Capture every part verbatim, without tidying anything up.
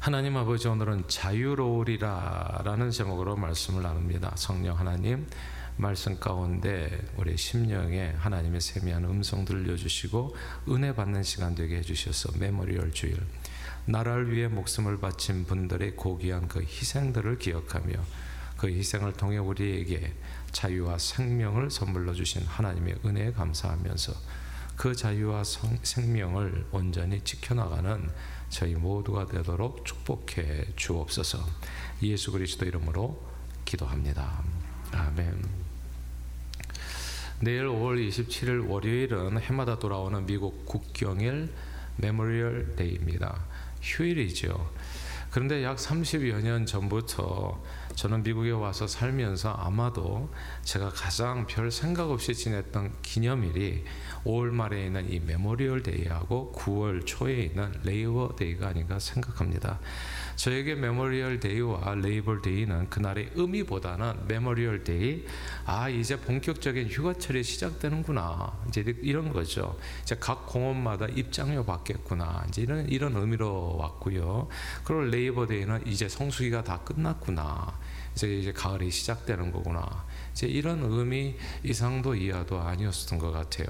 하나님 아버지, 오늘은 자유로우리라 라는 제목으로 말씀을 나눕니다. 성령 하나님, 말씀 가운데 우리 심령에 하나님의 세미한 음성 들려주시고 은혜 받는 시간 되게 해주셔서 메모리얼 주일, 나라를 위해 목숨을 바친 분들의 고귀한 그 희생들을 기억하며 그 희생을 통해 우리에게 자유와 생명을 선물로 주신 하나님의 은혜에 감사하면서 그 자유와 성, 생명을 온전히 지켜나가는 저희 모두가 되도록 축복해 주옵소서. 예수 그리스도 이름으로 기도합니다. 아멘. 내일 오월 이십칠일 월요일은 해마다 돌아오는 미국 국경일 메모리얼 데이입니다. 휴일이죠. 그런데 약 삼십여 년 전부터 저는 미국에 와서 살면서 아마도 제가 가장 별 생각 없이 지냈던 기념일이 오월 말에 있는 이 메모리얼 데이하고 구월 초에 있는 레이버 데이가 아닌가 생각합니다. 저에게 메모리얼 데이와 레이버 데이는 그날의 의미보다는 메모리얼 데이, 아 이제 본격적인 휴가철이 시작되는구나, 이제 이런 거죠. 이제 각 공원마다 입장료 받겠구나, 이제 이런 이런 의미로 왔고요. 그리고 레이버 데이는 이제 성수기가 다 끝났구나, 이제 이제 가을이 시작되는 거구나, 이제 이런 의미 이상도 이하도 아니었던 것 같아요.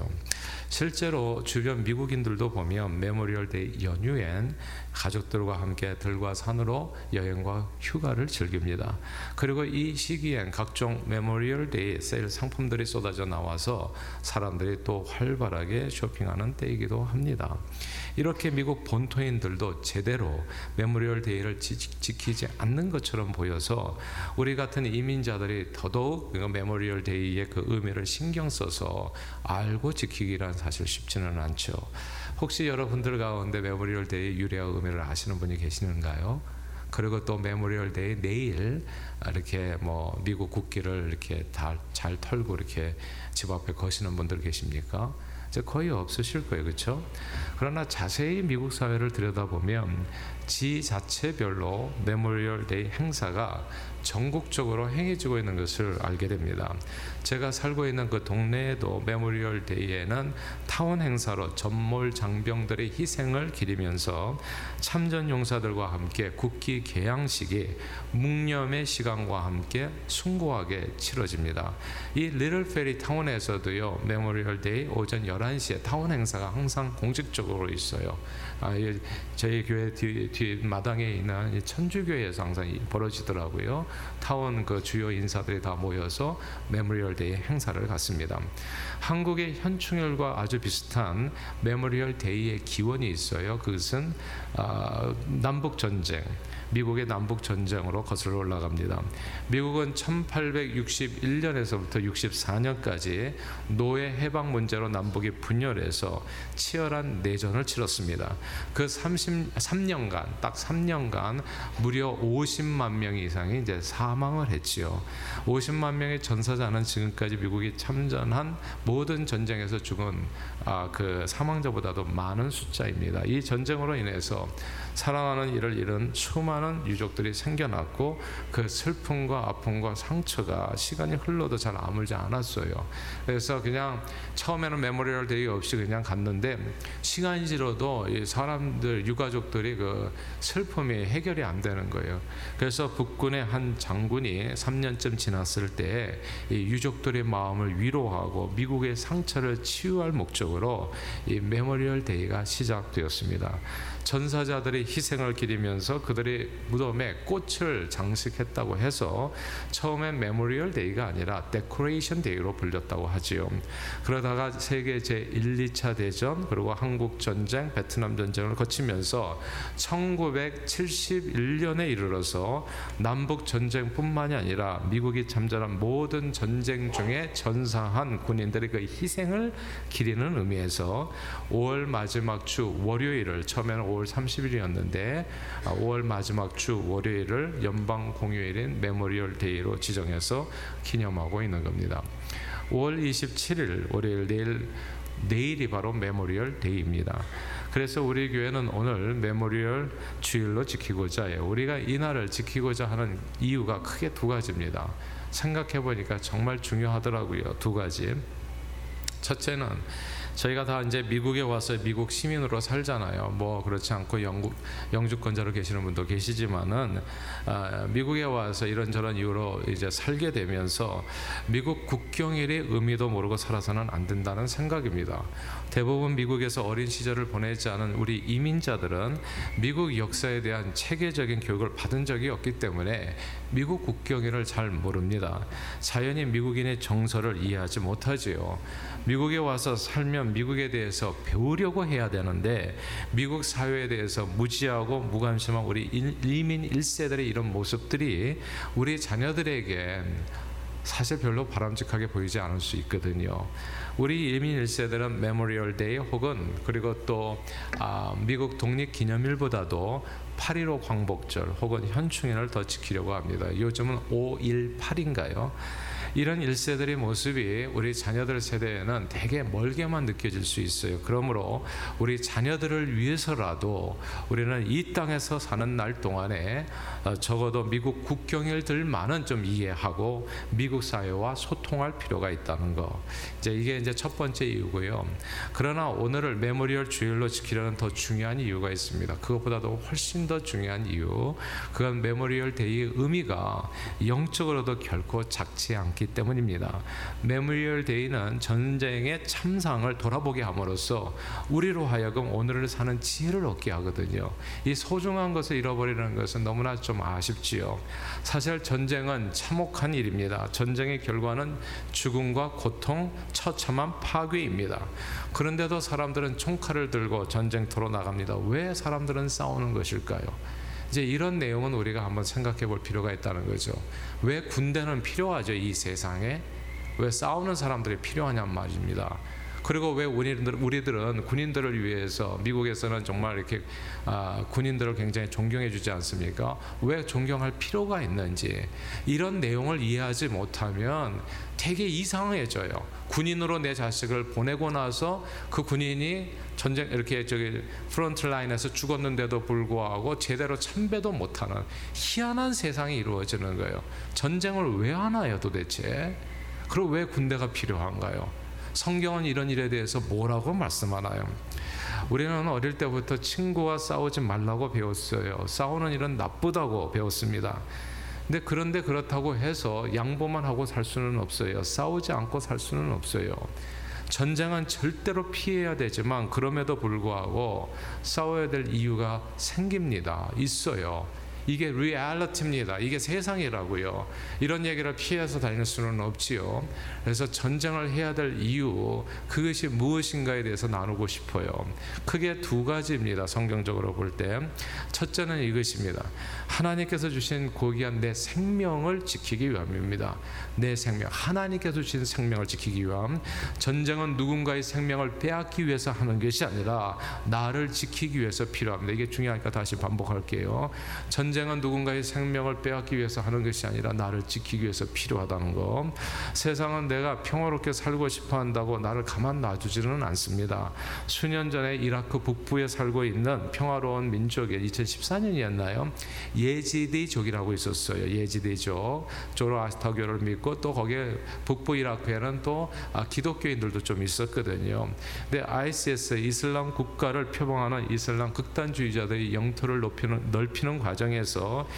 실제로 주변 미국인들도 보면 메모리얼 데이 연휴엔 가족들과 함께 들과 산으로 여행과 휴가를 즐깁니다. 그리고 이 시기엔 각종 메모리얼 데이 세일 상품들이 쏟아져 나와서 사람들이 또 활발하게 쇼핑하는 때이기도 합니다. 이렇게 미국 본토인들도 제대로 메모리얼 데이를 지, 지키지 않는 것처럼 보여서 우리 같은 이민자들이 더더욱 메모리얼 데이의 그 의미를 신경 써서 알고 지키기란 사실 쉽지는 않죠. 혹시 여러분들 가운데 메모리얼 데이 유래와 의미를 아시는 분이 계시는가요? 그리고 또 메모리얼 데이 내일 이렇게 뭐 미국 국기를 이렇게 다 잘 털고 이렇게 집 앞에 거시는 분들 계십니까? 이제 거의 없으실 거예요, 그렇죠? 그러나 자세히 미국 사회를 들여다보면 지 자체별로 메모리얼 데이 행사가 전국적으로 행해지고 있는 것을 알게 됩니다. 제가 살고 있는 그 동네에도 메모리얼 데이에는 타원 행사로 전몰 장병들의 희생을 기리면서 참전 용사들과 함께 국기 개양식이 묵념의 시간과 함께 숭고하게 치러집니다. 이 리틀 페리 타운에서도요, 메모리얼 데이 오전 열한 시에 타운 행사가 항상 공식적으로 있어요. 아, 저희 교회 뒤, 뒤 마당에 있는 천주교회에서 항상 벌어지더라고요. 타운 그 주요 인사들이 다 모여서 메모리얼 데이 행사를 갖습니다. 한국의 현충일과 아주 비슷한 메모리얼 데이의 기원이 있어요. 그것은 아, 남북 전쟁, 미국의 남북 전쟁으로 거슬러 올라갑니다. 미국은 천팔백육십일 년에서부터 육십사 년까지 노예 해방 문제로 남북이 분열해서 치열한 내전을 치렀습니다. 그 삼십삼 년간, 딱 삼 년간 무려 오십만 명 이상이 이제 사망을 했지요. 오십만 명의 전사자는 지금까지 미국이 참전한 모든 전쟁에서 죽은 아, 그 사망자보다도 많은 숫자입니다. 이 전쟁으로 인해서 사랑하는 이를 잃은 수많은 유족들이 생겨났고 그 슬픔과 아픔과 상처가 시간이 흘러도 잘 아물지 않았어요. 그래서 그냥 처음에는 메모리얼 데이 없이 그냥 갔는데 시간이 지나도 이 사람들 유가족들이 그 슬픔이 해결이 안 되는 거예요. 그래서 북군의 한 장군이 삼 년쯤 지났을 때 이 유족들의 마음을 위로하고 미국의 상처를 치유할 목적으로 이 메모리얼 데이가 시작되었습니다. 전사자들의 희생을 기리면서 그들의 무덤에 꽃을 장식했다고 해서 처음엔 메모리얼 데이가 아니라 데코레이션 데이로 불렸다고 하지요. 그러다가 세계 제일, 이차 대전 그리고 한국 전쟁, 베트남 전쟁을 거치면서 천구백칠십일 년에 이르러서 남북 전쟁뿐만이 아니라 미국이 참전한 모든 전쟁 중에 전사한 군인들의 그 희생을 기리는 의미에서 오월 마지막 주 월요일을, 처음에는 오월 삼십일이었는데 오월 마지막 주 월요일을 연방 공휴일인 메모리얼 데이로 지정해서 기념하고 있는 겁니다. 오월 이십칠일 월요일, 내일 내일이 바로 메모리얼 데이입니다. 그래서 우리 교회는 오늘 메모리얼 주일로 지키고자 해요. 우리가 이 날을 지키고자 하는 이유가 크게 두 가지입니다. 생각해 보니까 정말 중요하더라고요. 두 가지. 첫째는 저희가 다 이제 미국에 와서 미국 시민으로 살잖아요. 뭐 그렇지 않고 영국 영주권자로 계시는 분도 계시지만은 아, 미국에 와서 이런저런 이유로 이제 살게 되면서 미국 국경일의 의미도 모르고 살아서는 안 된다는 생각입니다. 대부분 미국에서 어린 시절을 보내지 않은 우리 이민자들은 미국 역사에 대한 체계적인 교육을 받은 적이 없기 때문에 미국 국경일을 잘 모릅니다. 자연히 미국인의 정서를 이해하지 못하지요. 미국에 와서 살면 미국에 대해서 배우려고 해야 되는데 미국 사회에 대해서 무지하고 무관심한 우리 이민 일 세들의 이런 모습들이 우리 자녀들에게 사실 별로 바람직하게 보이지 않을 수 있거든요. 우리 이민 일 세들은 메모리얼 데이 혹은 그리고 또 아, 미국 독립기념일보다도 팔일오 광복절 혹은 현충일을 더 지키려고 합니다. 요즘은 오일팔인가요? 이런 일 세들의 모습이 우리 자녀들 세대에는 되게 멀게만 느껴질 수 있어요. 그러므로 우리 자녀들을 위해서라도 우리는 이 땅에서 사는 날 동안에 적어도 미국 국경일들만은 좀 이해하고 미국 사회와 소통할 필요가 있다는 거. 이제 이게 이제 첫 번째 이유고요. 그러나 오늘을 메모리얼 주일로 지키려는 더 중요한 이유가 있습니다. 그것보다도 훨씬 더 중요한 이유. 그건 메모리얼 데이의 의미가 영적으로도 결코 작지 않기 때문입니다. 메모리얼 데이는 전쟁의 참상을 돌아보게 함으로써 우리로 하여금 오늘을 사는 지혜를 얻게 하거든요. 이 소중한 것을 잃어버리는 것은 너무나 좀 아쉽지요. 사실 전쟁은 참혹한 일입니다. 전쟁의 결과는 죽음과 고통, 처참한 파괴입니다. 그런데도 사람들은 총칼을 들고 전쟁터로 나갑니다. 왜 사람들은 싸우는 것일까요? 이제 이런 내용은 우리가 한번 생각해 볼 필요가 있다는 거죠. 왜 군대는 필요하죠? 이 세상에 왜 싸우는 사람들이 필요하냔 말입니다. 그리고 왜 우리들, 우리들은 군인들을 위해서 미국에서는 정말 이렇게 아, 군인들을 굉장히 존경해 주지 않습니까? 왜 존경할 필요가 있는지 이런 내용을 이해하지 못하면 되게 이상해져요. 군인으로 내 자식을 보내고 나서 그 군인이 전쟁 이렇게 저기 프론트 라인에서 죽었는데도 불구하고 제대로 참배도 못하는 희한한 세상이 이루어지는 거예요. 전쟁을 왜 하나요 도대체? 그리고 왜 군대가 필요한가요? 성경은 이런 일에 대해서 뭐라고 말씀하나요? 우리는 어릴 때부터 친구와 싸우지 말라고 배웠어요. 싸우는 일은 나쁘다고 배웠습니다. 근데 그런데 그렇다고 해서 양보만 하고 살 수는 없어요. 싸우지 않고 살 수는 없어요. 전쟁은 절대로 피해야 되지만 그럼에도 불구하고 싸워야 될 이유가 생깁니다. 있어요. 이게 리얼리티입니다. 이게 세상이라고요. 이런 얘기를 피해서 다닐 수는 없지요. 그래서 전쟁을 해야 될 이유, 그것이 무엇인가에 대해서 나누고 싶어요. 크게 두 가지입니다. 성경적으로 볼 때. 첫째는 이것입니다. 하나님께서 주신 고귀한 내 생명을 지키기 위함입니다. 내 생명, 하나님께서 주신 생명을 지키기 위함. 전쟁은 누군가의 생명을 빼앗기 위해서 하는 것이 아니라 나를 지키기 위해서 필요합니다. 이게 중요하니까 다시 반복할게요. 전쟁 전쟁은 누군가의 생명을 빼앗기 위해서 하는 것이 아니라 나를 지키기 위해서 필요하다는 것. 세상은 내가 평화롭게 살고 싶어 한다고 나를 가만 놔두지는 않습니다. 수년 전에 이라크 북부에 살고 있는 평화로운 민족에 이천십사 년이었나요? 예지디족이라고 있었어요. 예지디족. 조로아스터교를 믿고 또 거기에 북부 이라크에는 또 기독교인들도 좀 있었거든요. 근데 아이에스에스 이슬람 국가를 표방하는 이슬람 극단주의자들이 영토를 높이는, 넓히는 과정에서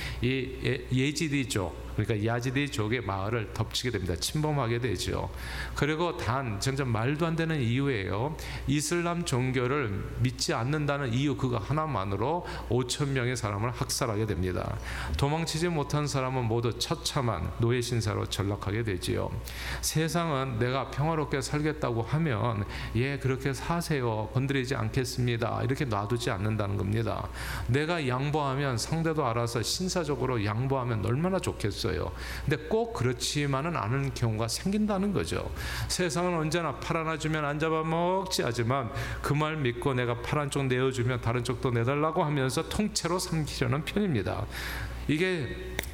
이 예지디족, 그러니까 야지디족의 마을을 덮치게 됩니다. 침범하게 되죠. 그리고 단 점점 말도 안 되는 이유예요. 이슬람 종교를 믿지 않는다는 이유 그거 하나만으로 오천 명의 사람을 학살하게 됩니다. 도망치지 못한 사람은 모두 처참한 노예 신사로 전락하게 되지요. 세상은 내가 평화롭게 살겠다고 하면 예 그렇게 사세요. 건드리지 않겠습니다. 이렇게 놔두지 않는다는 겁니다. 내가 양보하면 상대도 알아서 신사적으로 양보하면 얼마나 좋겠어요. 근데 꼭 그렇지만은 않은 경우가 생긴다는 거죠. 세상은 언제나 팔 하나 주면 안 잡아먹지 하지만 그 말 믿고 내가 팔 한쪽 내어주면 다른 쪽도 내달라고 하면서 통째로 삼키려는 편입니다. 이게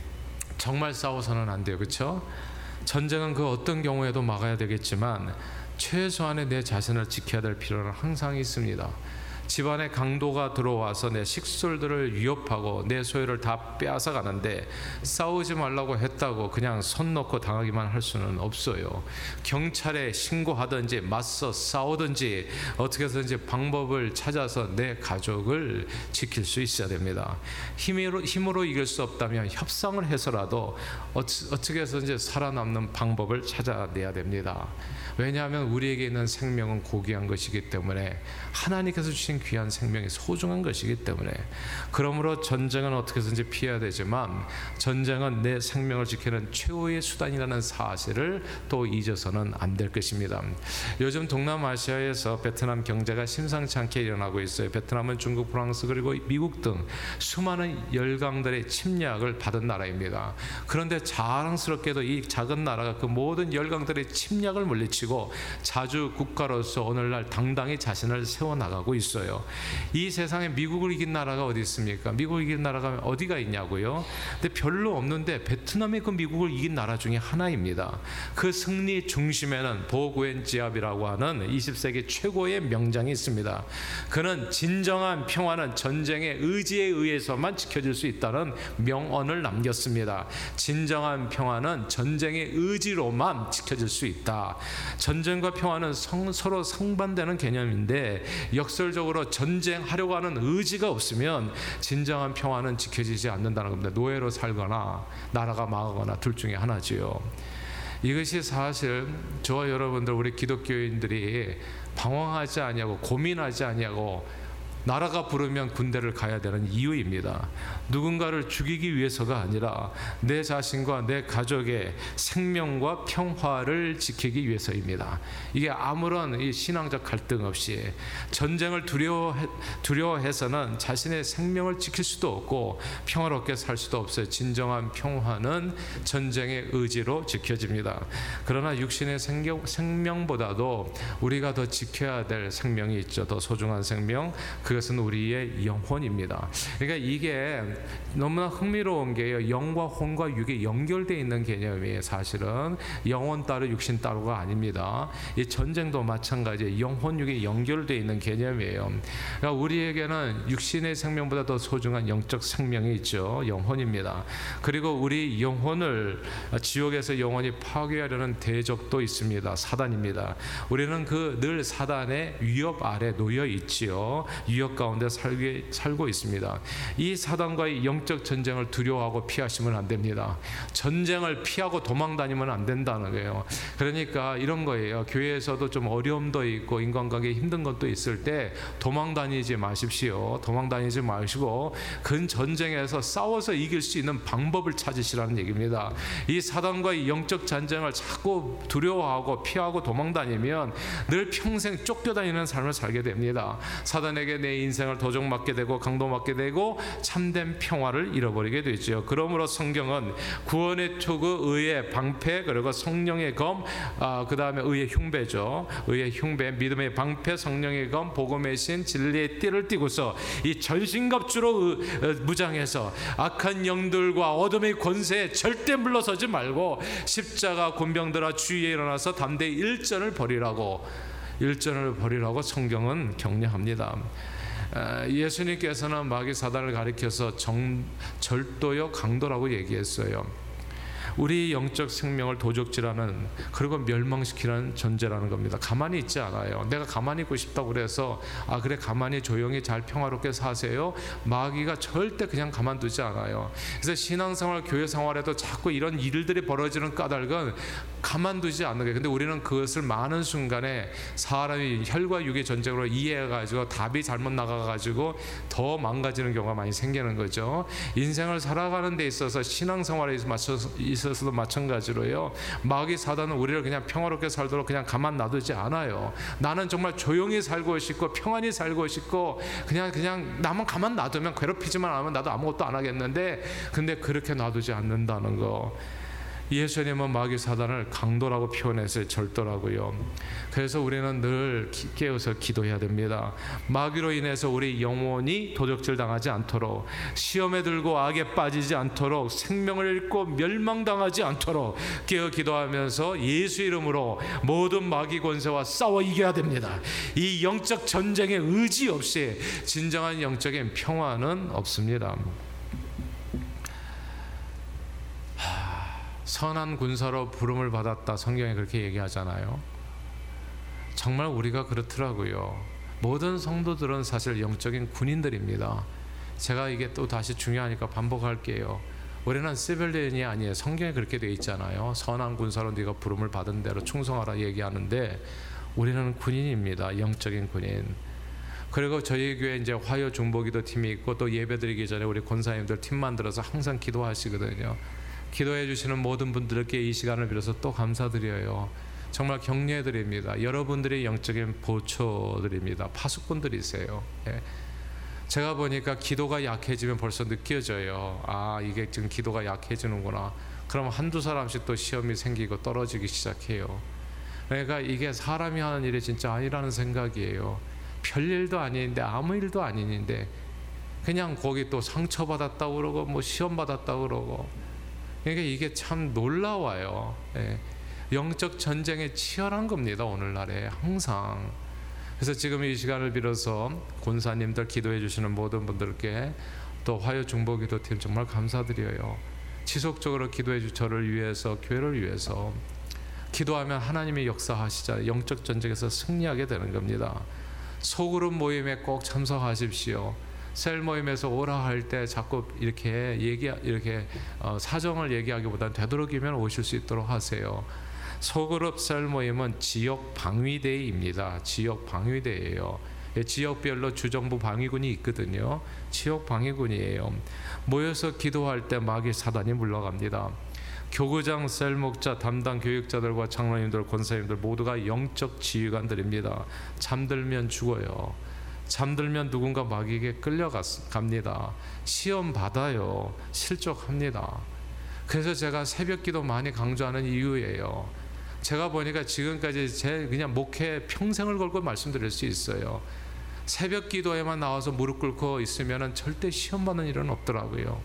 정말 싸워서는 안 돼요. 그렇죠? 전쟁은 그 어떤 경우에도 막아야 되겠지만 최소한의 내 자신을 지켜야 될 필요는 항상 있습니다. 집안에 강도가 들어와서 내 식솔들을 위협하고 내 소유를 다 빼앗아 가는데 싸우지 말라고 했다고 그냥 손 놓고 당하기만 할 수는 없어요. 경찰에 신고하든지 맞서 싸우든지 어떻게 해서든지 방법을 찾아서 내 가족을 지킬 수 있어야 됩니다. 힘으로, 힘으로 이길 수 없다면 협상을 해서라도 어떻게 해서든지 살아남는 방법을 찾아내야 됩니다. 왜냐하면 우리에게 있는 생명은 고귀한 것이기 때문에, 하나님께서 주신 귀한 생명이 소중한 것이기 때문에, 그러므로 전쟁은 어떻게 해서든지 피해야 되지만 전쟁은 내 생명을 지키는 최후의 수단이라는 사실을 또 잊어서는 안 될 것입니다. 요즘 동남아시아에서 베트남 경제가 심상치 않게 일어나고 있어요. 베트남은 중국, 프랑스 그리고 미국 등 수많은 열강들의 침략을 받은 나라입니다. 그런데 자랑스럽게도 이 작은 나라가 그 모든 열강들의 침략을 물리치고 자주 국가로서 오늘날 당당히 자신을 세워나가고 있어요. 이 세상에 미국을 이긴 나라가 어디 있습니까? 미국을 이긴 나라가 어디가 있냐고요? 근데 별로 없는데 베트남이 그 미국을 이긴 나라 중에 하나입니다. 그 승리 중심에는 보구엔지압이라고 하는 이십 세기 최고의 명장이 있습니다. 그는 진정한 평화는 전쟁의 의지에 의해서만 지켜질 수 있다는 명언을 남겼습니다. 진정한 평화는 전쟁의 의지로만 지켜질 수 있다. 전쟁과 평화는 성, 서로 상반되는 개념인데 역설적으로 전쟁하려고 하는 의지가 없으면 진정한 평화는 지켜지지 않는다는 겁니다. 노예로 살거나 나라가 망하거나 둘 중에 하나지요. 이것이 사실 저와 여러분들 우리 기독교인들이 방황하지 아니하고 고민하지 아니하고 나라가 부르면 군대를 가야 되는 이유입니다. 누군가를 죽이기 위해서가 아니라 내 자신과 내 가족의 생명과 평화를 지키기 위해서입니다. 이게 아무런 이 신앙적 갈등 없이 전쟁을 두려워해, 두려워해서는 자신의 생명을 지킬 수도 없고 평화롭게 살 수도 없어요. 진정한 평화는 전쟁의 의지로 지켜집니다. 그러나 육신의 생명, 생명보다도 우리가 더 지켜야 될 생명이 있죠. 더 소중한 생명, 그것은 우리의 영혼입니다. 그러니까 이게 너무나 흥미로운 게요, 영과 혼과 육이 연결되어 있는 개념이에요. 사실은 영혼 따로 육신 따로가 아닙니다. 이 전쟁도 마찬가지예요. 영혼 육이 연결되어 있는 개념이에요. 그러니까 우리에게는 육신의 생명보다 더 소중한 영적 생명이 있죠. 영혼입니다. 그리고 우리 영혼을 지옥에서 영원히 파괴하려는 대적도 있습니다. 사단입니다. 우리는 그 늘 사단의 위협 아래 놓여 있지요. 위협 가운데 살게, 살고 있습니다. 이 사단과의 영적 전쟁을 두려워하고 피하시면 안 됩니다. 전쟁을 피하고 도망 다니면 안 된다는 거예요. 그러니까 이런 거예요. 교회에서도 좀 어려움도 있고 인간관계에 힘든 것도 있을 때 도망 다니지 마십시오. 도망 다니지 마시고 근 전쟁에서 싸워서 이길 수 있는 방법을 찾으시라는 얘기입니다. 이 사단과의 영적 전쟁을 자꾸 두려워하고 피하고 도망 다니면 늘 평생 쫓겨다니는 삶을 살게 됩니다. 사단에게 내 인생을 도적맞게 되고 강도맞게 되고 참된 평화를 잃어버리게 되죠. 그러므로 성경은 구원의 투구, 의의 방패, 그리고 성령의 검, 아, 그 다음에 의의 흉배죠. 의의 흉배, 믿음의 방패, 성령의 검, 복음의 신, 진리의 띠를 띠고서 이 전신갑주로 무장해서 악한 영들과 어둠의 권세에 절대 물러서지 말고 십자가 권병들아 주위에 일어나서 담대히 일전을 벌이라고 일전을 벌이라고 성경은 격려합니다. 예수님께서는 마귀 사단을 가리켜서 정, 절도요 강도라고 얘기했어요. 우리 영적 생명을 도적질하는, 그리고 멸망시키는 존재라는 겁니다. 가만히 있지 않아요. 내가 가만히 있고 싶다고 그래서 아 그래 가만히 조용히 잘 평화롭게 사세요. 마귀가 절대 그냥 가만두지 않아요. 그래서 신앙생활, 교회생활에도 자꾸 이런 일들이 벌어지는 까닭은 가만두지 않는 거예요. 근데 우리는 그것을 많은 순간에 사람이 혈과 육의 전쟁으로 이해해가지고 답이 잘못 나가가지고 더 망가지는 경우가 많이 생기는 거죠. 인생을 살아가는 데 있어서 신앙생활에 맞춰서 있어서도 마찬가지로요. 마귀 사단은 우리를 그냥 평화롭게 살도록 그냥 가만 놔두지 않아요. 나는 정말 조용히 살고 싶고 평안히 살고 싶고 그냥 그냥 나만 가만 놔두면, 괴롭히지만 않으면 나도 아무것도 안 하겠는데, 근데 그렇게 놔두지 않는다는 거. 예수님은 마귀 사단을 강도라고 표현했어요. 절도라고요. 그래서 우리는 늘 깨어서 기도해야 됩니다. 마귀로 인해서 우리 영혼이 도적질 당하지 않도록, 시험에 들고 악에 빠지지 않도록, 생명을 잃고 멸망당하지 않도록 깨어 기도하면서 예수 이름으로 모든 마귀 권세와 싸워 이겨야 됩니다. 이 영적 전쟁의 의지 없이 진정한 영적인 평화는 없습니다. 선한 군사로 부름을 받았다, 성경에 그렇게 얘기하잖아요. 정말 우리가 그렇더라고요. 모든 성도들은 사실 영적인 군인들입니다. 제가 이게 또 다시 중요하니까 반복할게요. 우리는 시빌리언이 아니에요. 성경에 그렇게 돼 있잖아요. 선한 군사로 네가 부름을 받은 대로 충성하라 얘기하는데, 우리는 군인입니다. 영적인 군인. 그리고 저희 교회 이제 화요 중보기도 팀이 있고, 또 예배드리기 전에 우리 권사님들 팀 만들어서 항상 기도하시거든요. 기도해 주시는 모든 분들께 이 시간을 빌어서 또 감사드려요. 정말 격려해드립니다. 여러분들이 영적인 보초들입니다. 파수꾼들이세요. 예. 제가 보니까 기도가 약해지면 벌써 느껴져요. 아, 이게 지금 기도가 약해지는구나. 그럼 한두 사람씩 또 시험이 생기고 떨어지기 시작해요. 그러니까 이게 사람이 하는 일이 진짜 아니라는 생각이에요. 별일도 아닌데, 아무 일도 아닌데 그냥 거기 또 상처받았다고 그러고 뭐 시험받았다고 그러고, 그러니까 이게 참 놀라워요. 예. 영적 전쟁에 치열한 겁니다, 오늘날에 항상. 그래서 지금 이 시간을 빌어서 권사님들, 기도해 주시는 모든 분들께, 또 화요 중보기도팀 정말 감사드려요. 지속적으로 기도해 주 저를 위해서, 교회를 위해서 기도하면 하나님이 역사하시자 영적 전쟁에서 승리하게 되는 겁니다. 소그룹 모임에 꼭 참석하십시오. 셀 모임에서 오라 할 때 자꾸 이렇게 얘기 이렇게 어, 사정을 얘기하기보다는 되도록이면 오실 수 있도록 하세요. 소그룹 셀 모임은 지역 방위대입니다. 지역 방위대예요. 지역별로 주정부 방위군이 있거든요. 지역 방위군이에요. 모여서 기도할 때 마귀 사단이 물러갑니다. 교구장, 셀 목자, 담당 교육자들과 장로님들, 권사님들 모두가 영적 지휘관들입니다. 잠들면 죽어요. 잠들면 누군가 마귀에게 끌려갑니다. 시험 받아요. 실족합니다. 그래서 제가 새벽 기도 많이 강조하는 이유예요. 제가 보니까 지금까지 제 그냥 목회 평생을 걸고 말씀드릴 수 있어요. 새벽 기도에만 나와서 무릎 꿇고 있으면 절대 시험 받는 일은 없더라고요.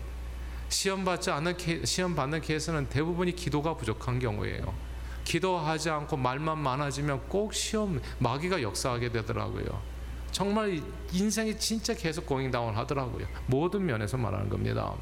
시험 받지 않는 케, 시험 받는 케이스는 대부분이 기도가 부족한 경우예요. 기도하지 않고 말만 많아지면 꼭 시험 마귀가 역사하게 되더라고요. 정말 인생이 진짜 계속 고잉다운 하더라고요. 모든 면에서 말하는 겁니다.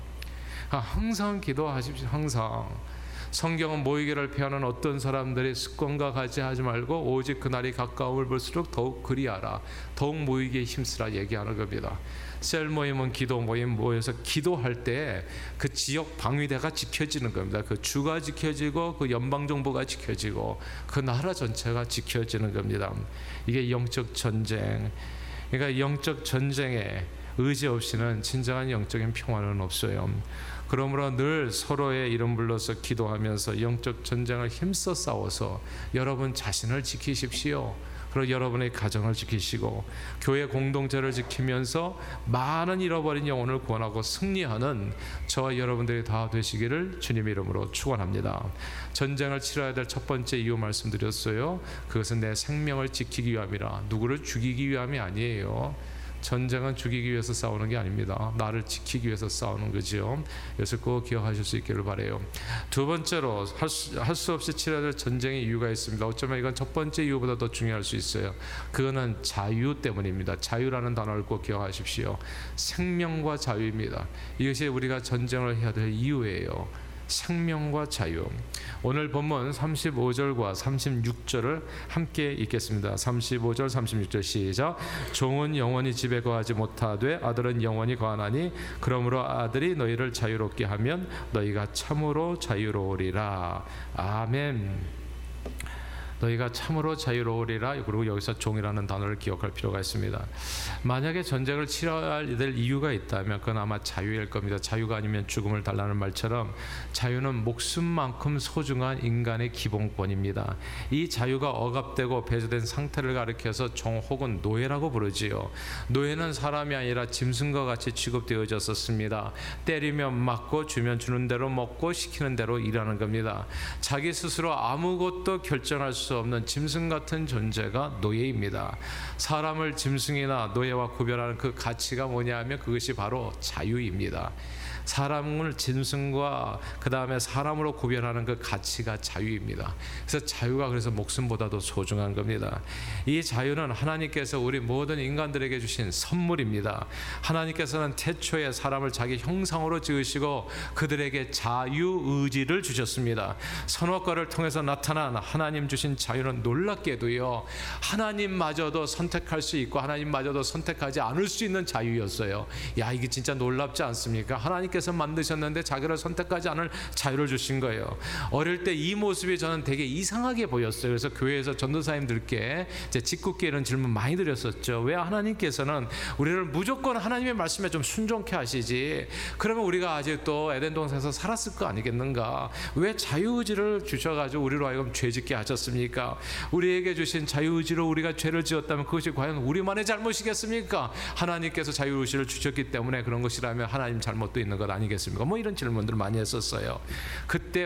항상 기도하십시오. 항상. 성경은 모이기를 피하는 어떤 사람들이 습관과 같이 하지 말고 오직 그날이 가까움을 볼수록 더욱 그리하라. 더욱 모이기에 힘쓰라 얘기하는 겁니다. 셀 모임은 기도 모임, 모여서 기도할 때 그 지역 방위대가 지켜지는 겁니다. 그 주가 지켜지고 그 연방정부가 지켜지고 그 나라 전체가 지켜지는 겁니다. 이게 영적 전쟁. 그러니까 영적 전쟁에 의지 없이는 진정한 영적인 평화는 없어요. 그러므로 늘 서로의 이름 불러서 기도하면서 영적 전쟁을 힘써 싸워서 여러분 자신을 지키십시오. 그리고 여러분의 가정을 지키시고 교회 공동체를 지키면서 많은 잃어버린 영혼을 구원하고 승리하는 저와 여러분들이 다 되시기를 주님의 이름으로 축원합니다. 전쟁을 치러야 될 첫 번째 이유 말씀드렸어요. 그것은 내 생명을 지키기 위함이라. 누구를 죽이기 위함이 아니에요. 전쟁은 죽이기 위해서 싸우는 게 아닙니다. 나를 지키기 위해서 싸우는 거죠. 이것을 꼭 기억하실 수 있기를 바라요. 두 번째로 할 수, 할 수 없이 치러야 될 전쟁의 이유가 있습니다. 어쩌면 이건 첫 번째 이유보다 더 중요할 수 있어요. 그거는 자유 때문입니다. 자유라는 단어를 꼭 기억하십시오. 생명과 자유입니다. 이것이 우리가 전쟁을 해야 될 이유예요. 생명과 자유. 오늘 본문 삼십오 절과 삼십육 절을 함께 읽겠습니다. 삼십오 절 삼십육 절 시작. 종은 영원히 집에 거하지 못하되 아들은 영원히 거하나니 그러므로 아들이 너희를 자유롭게 하면 너희가 참으로 자유로우리라. 아멘. 너희가 참으로 자유로우리라. 그리고 여기서 종이라는 단어를 기억할 필요가 있습니다. 만약에 전쟁을 치러야 될 이유가 있다면 그건 아마 자유일 겁니다. 자유가 아니면 죽음을 달라는 말처럼 자유는 목숨만큼 소중한 인간의 기본권입니다. 이 자유가 억압되고 배제된 상태를 가리켜서 종 혹은 노예라고 부르지요. 노예는 사람이 아니라 짐승과 같이 취급되어졌었습니다. 때리면 맞고 주면 주는 대로 먹고 시키는 대로 일하는 겁니다. 자기 스스로 아무것도 결정할 수 없는 짐승 같은 존재가 노예입니다. 사람을 짐승이나 노예와 구별하는 그 가치가 뭐냐면 그것이 바로 자유입니다. 사람을 짐승과 그 다음에 사람으로 구별하는 그 가치가 자유입니다. 그래서 자유가 그래서 목숨보다도 소중한 겁니다. 이 자유는 하나님께서 우리 모든 인간들에게 주신 선물입니다. 하나님께서는 태초에 사람을 자기 형상으로 지으시고 그들에게 자유의지를 주셨습니다. 선악과를 통해서 나타난 하나님 주신 자유는 놀랍게도요, 하나님마저도 선택할 수 있고 하나님마저도 선택하지 않을 수 있는 자유였어요. 야, 이게 진짜 놀랍지 않습니까? 하나님께서 만드셨는데 자기를 선택하지 않을 자유를 주신 거예요. 어릴 때 이 모습이 저는 되게 이상하게 보였어요. 그래서 교회에서 전도사님들께 이제 직국계 이런 질문 많이 드렸었죠. 왜 하나님께서는 우리를 무조건 하나님의 말씀에 좀 순종케 하시지? 그러면 우리가 아직도 에덴 동산에서 살았을 거 아니겠는가? 왜 자유의지를 주셔가지고 우리로 하여금 죄짓게 하셨습니까? 우리에게 주신 자유의지로 우리가 죄를 지었다면 그것이 과연 우리만의 잘못이겠습니까? 하나님께서 자유의지를 주셨기 때문에 그런 것이라면 하나님 잘못도 있는 것 아니겠습니까? 뭐 이런 질문들을 많이 했었어요. 그때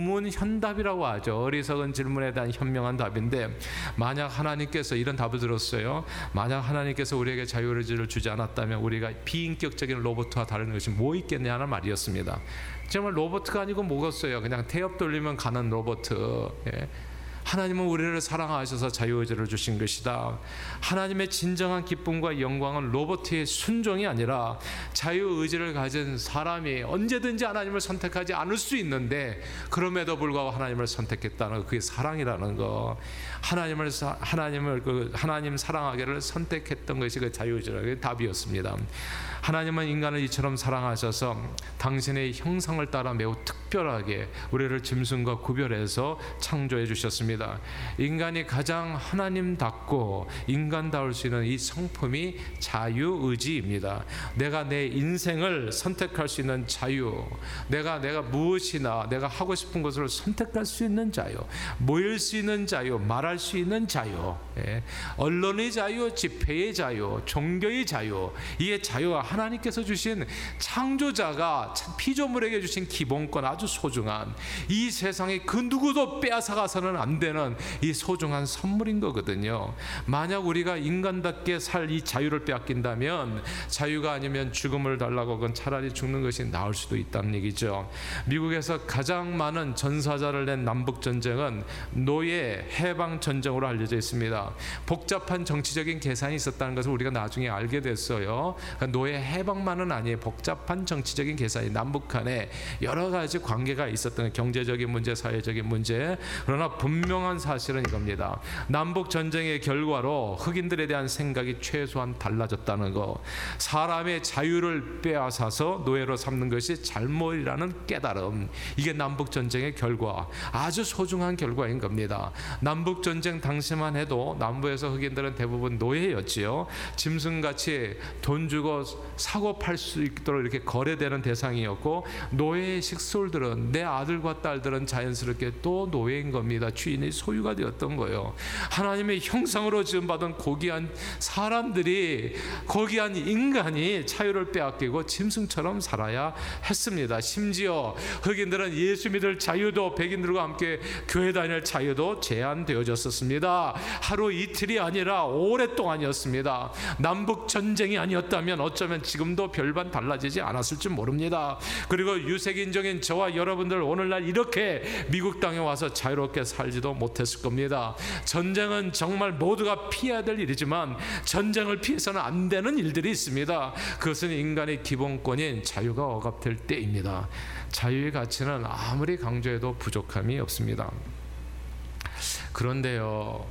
우문현답이라고 하죠. 어리석은 질문에 대한 현명한 답인데, 만약 하나님께서 이런 답을 들었어요. 만약 하나님께서 우리에게 자유의지를 주지 않았다면 우리가 비인격적인 로봇과 다른 것이 뭐 있겠냐는 말이었습니다. 정말 로봇가 아니고 뭐겠어요. 그냥 태엽 돌리면 가는 로봇. 예. 하나님은 우리를 사랑하셔서 자유의지를 주신 것이다. 하나님의 진정한 기쁨과 영광은 로봇의 순종이 아니라 자유의지를 가진 사람이 언제든지 하나님을 선택하지 않을 수 있는데 그럼에도 불구하고 하나님을 선택했다는 거, 그게 사랑이라는 거. 하나님을 하나님을 그 하나님 사랑하기를 선택했던 것이 그 자유의지의 답이었습니다. 하나님은 인간을 이처럼 사랑하셔서 당신의 형상을 따라 매우 특별하게 우리를 짐승과 구별해서 창조해 주셨습니다. 인간이 가장 하나님답고 인간다울 수 있는 이 성품이 자유의지입니다. 내가 내 인생을 선택할 수 있는 자유, 내가 내가 무엇이나 내가 하고 싶은 것을 선택할 수 있는 자유, 모일 수 있는 자유, 말할 수 있는 자유, 예. 언론의 자유, 집회의 자유, 종교의 자유, 이게 자유와 하나님께서 주신, 창조자가 피조물에게 주신 기본권, 아주 소중한, 이 세상에 그 누구도 빼앗아가서는 안 되는 이 소중한 선물인 거거든요. 만약 우리가 인간답게 살 이 자유를 빼앗긴다면, 자유가 아니면 죽음을 달라고 하건 차라리 죽는 것이 나을 수도 있다는 얘기죠. 미국에서 가장 많은 전사자를 낸 남북전쟁은 노예 해방 전쟁으로 알려져 있습니다. 복잡한 정치적인 계산이 있었다는 것을 우리가 나중에 알게 됐어요. 그러니까 노예 해방만은 아니에요. 복잡한 정치적인 계산이, 남북 간에 여러 가지 관계가 있었던, 경제적인 문제, 사회적인 문제. 그러나 분명한 사실은 이겁니다. 남북 전쟁의 결과로 흑인들에 대한 생각이 최소한 달라졌다는 거. 사람의 자유를 빼앗아서 노예로 삼는 것이 잘못이라는 깨달음. 이게 남북 전쟁의 결과, 아주 소중한 결과인 겁니다. 남북 전쟁 당시만 해도 남부에서 흑인들은 대부분 노예였지요. 짐승같이 돈 주고 사고 팔 수 있도록 이렇게 거래되는 대상이었고, 노예의 식솔들은, 내 아들과 딸들은 자연스럽게 또 노예인 겁니다. 주인의 소유가 되었던 거예요. 하나님의 형상으로 지음받은 고귀한 사람들이, 고귀한 인간이 자유를 빼앗기고 짐승처럼 살아야 했습니다. 심지어 흑인들은 예수 믿을 자유도, 백인들과 함께 교회 다닐 자유도 제한되어졌었습니다. 하루 이틀이 아니라 오랫동안이었습니다. 남북 전쟁이 아니었다면 어쩌면 지금도 별반 달라지지 않았을지 모릅니다. 그리고 유색인종인 저와 여러분들 오늘날 이렇게 미국 땅에 와서 자유롭게 살지도 못했을 겁니다. 전쟁은 정말 모두가 피해야 될 일이지만 전쟁을 피해서는 안 되는 일들이 있습니다. 그것은 인간의 기본권인 자유가 억압될 때입니다. 자유의 가치는 아무리 강조해도 부족함이 없습니다. 그런데요,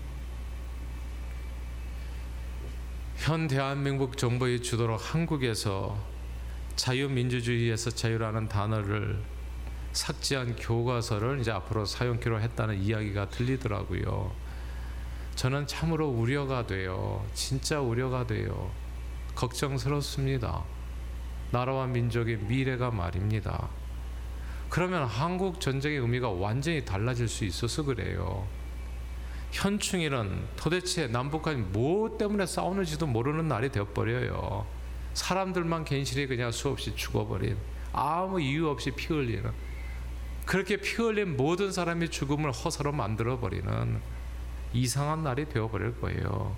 현 대한민국 정부의 주도로 한국에서 자유민주주의에서 자유라는 단어를 삭제한 교과서를 이제 앞으로 사용키로 했다는 이야기가 들리더라고요. 저는 참으로 우려가 돼요. 진짜 우려가 돼요. 걱정스럽습니다. 나라와 민족의 미래가 말입니다. 그러면 한국 전쟁의 의미가 완전히 달라질 수 있어서 그래요. 현충일은 도대체 남북한이 뭐 때문에 싸우는지도 모르는 날이 되어버려요. 사람들만 괜시리 그냥 수없이 죽어버린, 아무 이유 없이 피 흘리는, 그렇게 피 흘린 모든 사람이 죽음을 허사로 만들어버리는 이상한 날이 되어버릴 거예요.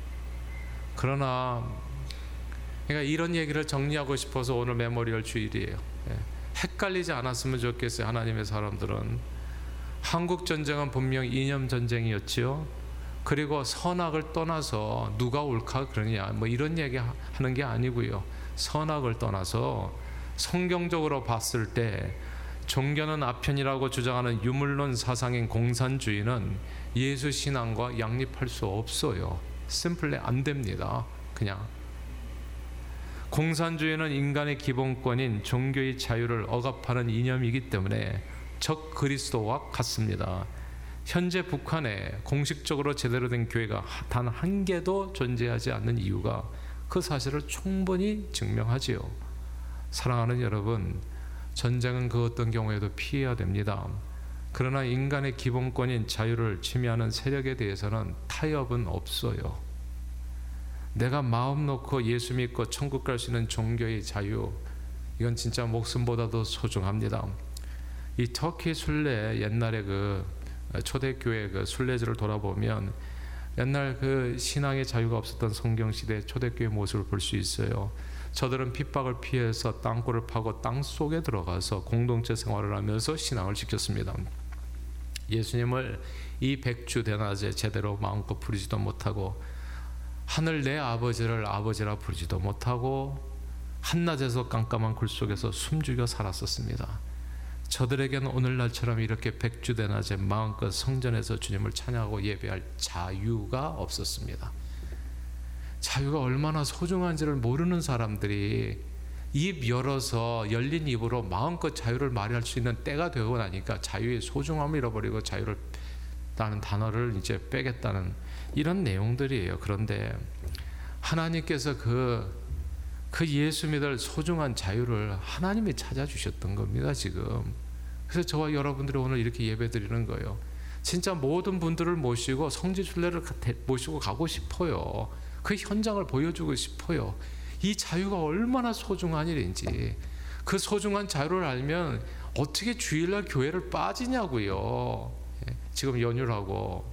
그러나 그러니까 이런 얘기를 정리하고 싶어서 오늘 메모리얼 주일이에요. 헷갈리지 않았으면 좋겠어요. 하나님의 사람들은 한국 전쟁은 분명 이념 전쟁이었지요. 그리고 선악을 떠나서 누가 옳다 그러냐 뭐 이런 얘기 하는 게 아니고요. 선악을 떠나서 성경적으로 봤을 때 종교는 아편이라고 주장하는 유물론 사상인 공산주의는 예수 신앙과 양립할 수 없어요. 심플리 안 됩니다. 그냥 공산주의는 인간의 기본권인 종교의 자유를 억압하는 이념이기 때문에 적 그리스도와 같습니다. 현재 북한에 공식적으로 제대로 된 교회가 단 한 개도 존재하지 않는 이유가 그 사실을 충분히 증명하지요. 사랑하는 여러분, 전쟁은 그 어떤 경우에도 피해야 됩니다. 그러나 인간의 기본권인 자유를 침해하는 세력에 대해서는 타협은 없어요. 내가 마음 놓고 예수 믿고 천국 갈 수 있는 종교의 자유, 이건 진짜 목숨보다도 소중합니다. 이 터키 순례, 옛날에 그 초대교회 그 순례지를 돌아보면 옛날 그 신앙의 자유가 없었던 성경시대 초대교회 모습을 볼 수 있어요. 저들은 핍박을 피해서 땅굴을 파고 땅 속에 들어가서 공동체 생활을 하면서 신앙을 지켰습니다. 예수님을 이 백주 대낮에 제대로 마음껏 부르지도 못하고, 하늘 내 아버지를 아버지라 부르지도 못하고, 한낮에서 깜깜한 굴 속에서 숨죽여 살았었습니다. 저들에게는 오늘날처럼 이렇게 백주 대낮에 마음껏 성전에서 주님을 찬양하고 예배할 자유가 없었습니다. 자유가 얼마나 소중한지를 모르는 사람들이 입 열어서 열린 입으로 마음껏 자유를 말할 수 있는 때가 되고 나니까 자유의 소중함을 잃어버리고 자유를 라는 단어를 이제 빼겠다는 이런 내용들이에요. 그런데 하나님께서 그 그 예수 믿을 소중한 자유를 하나님이 찾아주셨던 겁니다, 지금. 그래서 저와 여러분들이 오늘 이렇게 예배 드리는 거예요. 진짜 모든 분들을 모시고 성지순례를 모시고 가고 싶어요. 그 현장을 보여주고 싶어요. 이 자유가 얼마나 소중한 일인지. 그 소중한 자유를 알면 어떻게 주일날 교회를 빠지냐고요. 지금 연휴라고.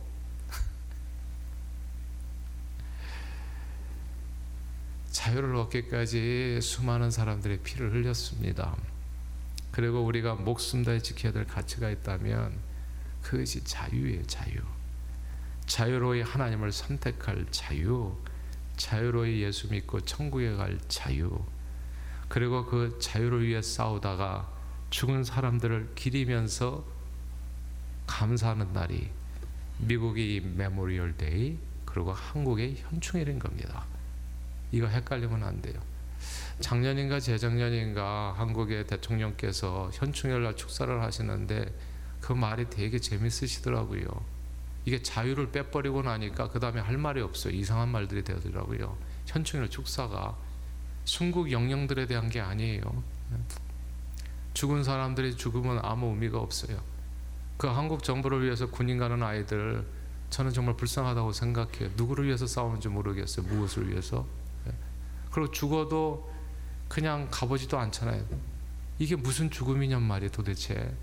자유를 얻기까지 수많은 사람들의 피를 흘렸습니다. 그리고 우리가 목숨 다해 지켜야 될 가치가 있다면 그것이 자유예요. 자유. 자유로이 하나님을 선택할 자유, 자유로이 예수 믿고 천국에 갈 자유, 그리고 그 자유를 위해 싸우다가 죽은 사람들을 기리면서 감사하는 날이 미국의 메모리얼 데이, 그리고 한국의 현충일인 겁니다. 이거 헷갈리면 안 돼요. 작년인가 재작년인가 한국의 대통령께서 현충일날 축사를 하시는데 그 말이 되게 재밌으시더라고요. 이게 자유를 빼버리고 나니까 그 다음에 할 말이 없어요. 이상한 말들이 되더라고요. 현충일 축사가 순국 영령들에 대한 게 아니에요. 죽은 사람들의 죽음은 아무 의미가 없어요. 그 한국 정부를 위해서 군인 가는 아이들, 저는 정말 불쌍하다고 생각해요. 누구를 위해서 싸우는지 모르겠어요. 무엇을 위해서. 그리고 죽어도 그냥 가보지도 않잖아요. 이게 무슨 죽음이냔 말이에요, 도대체.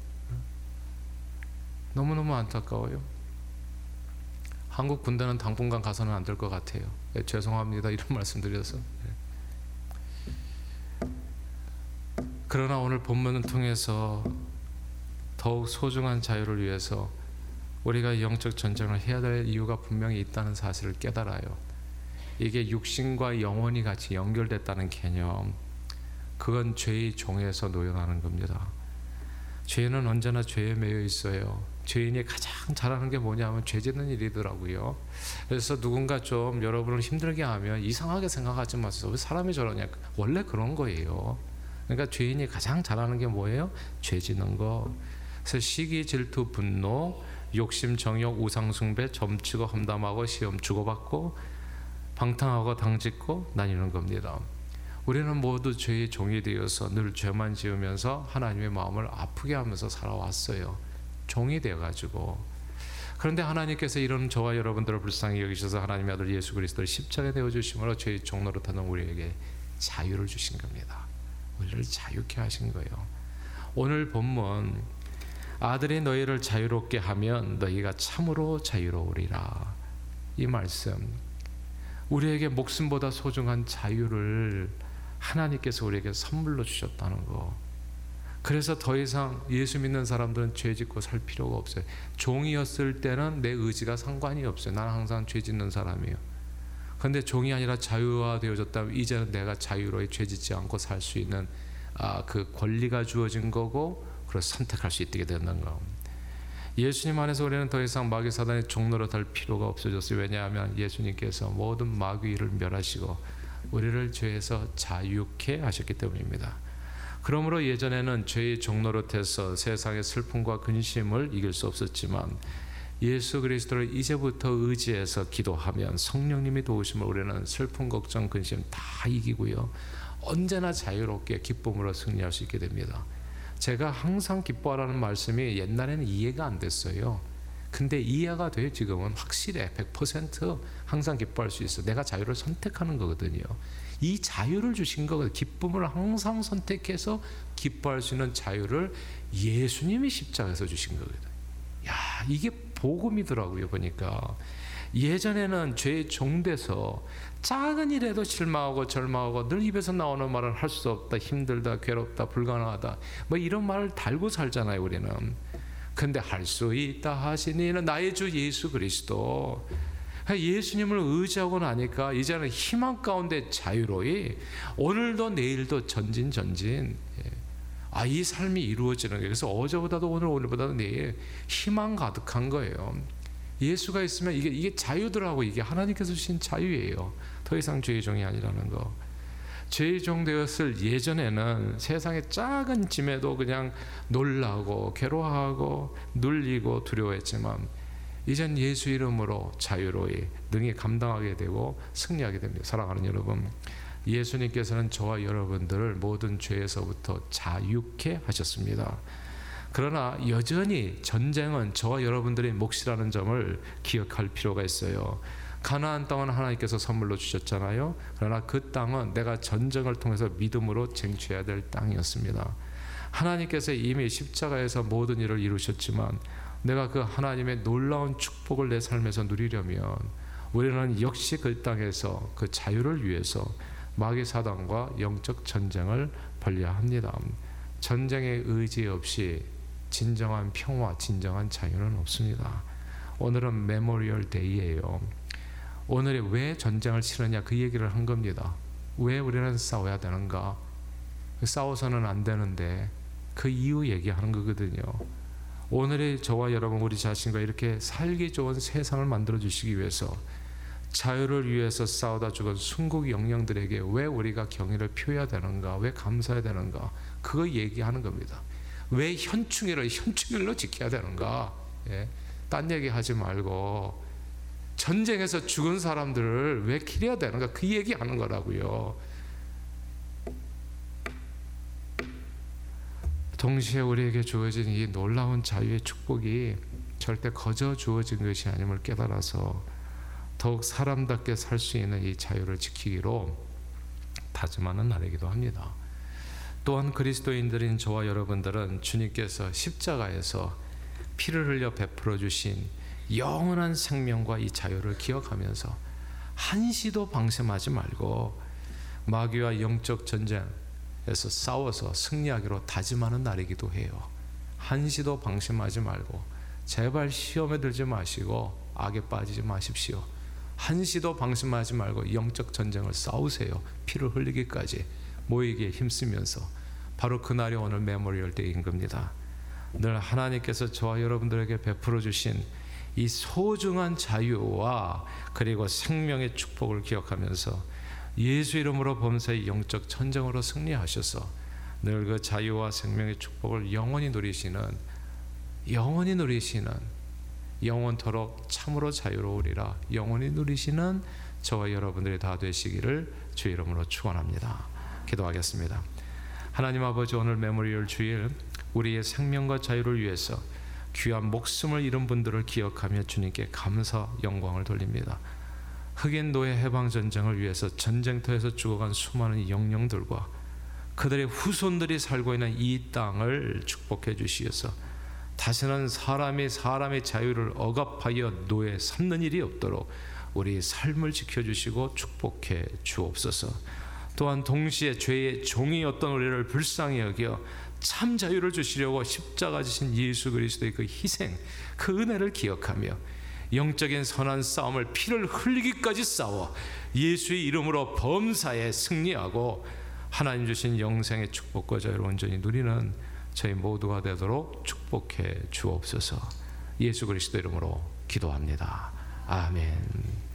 너무너무 안타까워요. 한국 군대는 당분간 가서는 안 될 것 같아요. 네, 죄송합니다. 이런 말씀 드려서. 네. 그러나 오늘 본문을 통해서 더욱 소중한 자유를 위해서 우리가 영적 전쟁을 해야 될 이유가 분명히 있다는 사실을 깨달아요. 이게 육신과 영혼이 같이 연결됐다는 개념, 그건 죄의 종에서 노연하는 겁니다. 죄는 언제나 죄에 매여 있어요. 죄인이 가장 잘하는 게 뭐냐면 죄 짓는 일이더라고요. 그래서 누군가 좀 여러분을 힘들게 하면 이상하게 생각하지 마세요. 왜 사람이 저러냐? 원래 그런 거예요. 그러니까 죄인이 가장 잘하는 게 뭐예요? 죄 짓는 거. 그래서 시기, 질투, 분노, 욕심, 정욕, 우상숭배, 점치고 험담하고 시험 주고받고 방탕하고 당짓고 나뉘는 겁니다. 우리는 모두 죄의 종이 되어서 늘 죄만 지으면서 하나님의 마음을 아프게 하면서 살아왔어요. 종이 되어가지고. 그런데 하나님께서 이런 저와 여러분들을 불쌍히 여기셔서 하나님의 아들 예수 그리스도를 십자가에 내어주심으로 죄의 종로로 타는 우리에게 자유를 주신 겁니다. 우리를 자유케 하신 거예요. 오늘 본문, 아들이 너희를 자유롭게 하면 너희가 참으로 자유로우리라. 이 말씀, 우리에게 목숨보다 소중한 자유를 하나님께서 우리에게 선물로 주셨다는 거. 그래서 더 이상 예수 믿는 사람들은 죄 짓고 살 필요가 없어요. 종이었을 때는 내 의지가 상관이 없어요. 나는 항상 죄 짓는 사람이에요. 그런데 종이 아니라 자유화 되어졌다면 이제는 내가 자유로이 죄 짓지 않고 살 수 있는 아, 그 권리가 주어진 거고, 그래서 선택할 수 있게 되는 거. 예수님 안에서 우리는 더 이상 마귀 사단의 종로로 될 필요가 없어졌어요. 왜냐하면 예수님께서 모든 마귀를 멸하시고 우리를 죄에서 자유케 하셨기 때문입니다. 그러므로 예전에는 죄의 종노릇해서 세상의 슬픔과 근심을 이길 수 없었지만 예수 그리스도를 이제부터 의지해서 기도하면 성령님이 도우심을 우리는 슬픔, 걱정, 근심 다 이기고요, 언제나 자유롭게 기쁨으로 승리할 수 있게 됩니다. 제가 항상 기뻐하라는 말씀이 옛날에는 이해가 안 됐어요. 근데 이해가 돼요. 지금은 확실해. 백 퍼센트 항상 기뻐할 수 있어. 내가 자유를 선택하는 거거든요. 이 자유를 주신 거거든요. 기쁨을 항상 선택해서 기뻐할 수 있는 자유를 예수님이 십자가에서 주신 거거든요. 야, 이게 복음이더라고요. 보니까 예전에는 죄의 종돼서 작은 일에도 실망하고 절망하고 늘 입에서 나오는 말은 할 수 없다, 힘들다, 괴롭다, 불가능하다, 뭐 이런 말을 달고 살잖아요, 우리는. 근데 할 수 있다 하시니 나의 주 예수 그리스도, 예수님을 의지하고 나니까 이제는 희망 가운데 자유로이 오늘도 내일도 전진 전진, 아, 이 삶이 이루어지는 거예요. 그래서 어제보다도 오늘, 오늘보다도 내일 희망 가득한 거예요. 예수가 있으면 이게 이게 자유더라고. 이게 하나님께서 주신 자유예요. 더 이상 죄의 종이 아니라는 거. 죄의 종 되었을 예전에는 세상의 작은 짐에도 그냥 놀라고 괴로워하고 눌리고 두려워했지만 이젠 예수 이름으로 자유로이 능히 감당하게 되고 승리하게 됩니다. 사랑하는 여러분, 예수님께서는 저와 여러분들을 모든 죄에서부터 자유케 하셨습니다. 그러나 여전히 전쟁은 저와 여러분들의 몫이라는 점을 기억할 필요가 있어요. 가나안 땅은 하나님께서 선물로 주셨잖아요. 그러나 그 땅은 내가 전쟁을 통해서 믿음으로 쟁취해야 될 땅이었습니다. 하나님께서 이미 십자가에서 모든 일을 이루셨지만 내가 그 하나님의 놀라운 축복을 내 삶에서 누리려면 우리는 역시 그 땅에서 그 자유를 위해서 마귀 사단과 영적 전쟁을 벌여야 합니다. 전쟁의 의지 없이 진정한 평화, 진정한 자유는 없습니다. 오늘은 메모리얼 데이예요. 오늘이 왜 전쟁을 치르냐 그 얘기를 한 겁니다. 왜 우리는 싸워야 되는가? 싸워서는 안 되는데 그 이유 얘기하는 거거든요. 오늘의 저와 여러분, 우리 자신과 이렇게 살기 좋은 세상을 만들어 주시기 위해서 자유를 위해서 싸우다 죽은 순국 영령들에게 왜 우리가 경의를 표해야 되는가, 왜 감사해야 되는가, 그거 얘기하는 겁니다. 왜 현충일을 현충일로 지켜야 되는가? 예? 딴 얘기 하지 말고 전쟁에서 죽은 사람들을 왜 기려야 되는가? 그 얘기하는 거라고요. 동시에 우리에게 주어진 이 놀라운 자유의 축복이 절대 거저 주어진 것이 아님을 깨달아서 더욱 사람답게 살 수 있는 이 자유를 지키기로 다짐하는 날이기도 합니다. 또한 그리스도인들인 저와 여러분들은 주님께서 십자가에서 피를 흘려 베풀어 주신 영원한 생명과 이 자유를 기억하면서 한시도 방심하지 말고 마귀와 영적 전쟁에서 싸워서 승리하기로 다짐하는 날이기도 해요. 한시도 방심하지 말고 제발 시험에 들지 마시고 악에 빠지지 마십시오. 한시도 방심하지 말고 영적 전쟁을 싸우세요. 피를 흘리기까지 모이기에 힘쓰면서. 바로 그날이 오늘 메모리얼 데이인 겁니다. 늘 하나님께서 저와 여러분들에게 베풀어 주신 이 소중한 자유와 그리고 생명의 축복을 기억하면서 예수 이름으로 범사의 영적 전쟁으로 승리하셔서 늘 그 자유와 생명의 축복을 영원히 누리시는 영원히 누리시는 영원토록 참으로 자유로우리라 영원히 누리시는 저와 여러분들이 다 되시기를 주의 이름으로 축원합니다. 기도하겠습니다. 하나님 아버지, 오늘 메모리얼 주일 우리의 생명과 자유를 위해서 귀한 목숨을 잃은 분들을 기억하며 주님께 감사 영광을 돌립니다. 흑인 노예 해방 전쟁을 위해서 전쟁터에서 죽어간 수많은 영령들과 그들의 후손들이 살고 있는 이 땅을 축복해 주시어서 다시는 사람이 사람의 자유를 억압하여 노예 삼는 일이 없도록 우리 삶을 지켜주시고 축복해 주옵소서. 또한 동시에 죄의 종이었던 우리를 불쌍히 여겨 참 자유를 주시려고 십자가 지신 예수 그리스도의 그 희생, 그 은혜를 기억하며 영적인 선한 싸움을 피를 흘리기까지 싸워 예수의 이름으로 범사에 승리하고 하나님 주신 영생의 축복과 자유를 온전히 누리는 저희 모두가 되도록 축복해 주옵소서. 예수 그리스도 이름으로 기도합니다. 아멘.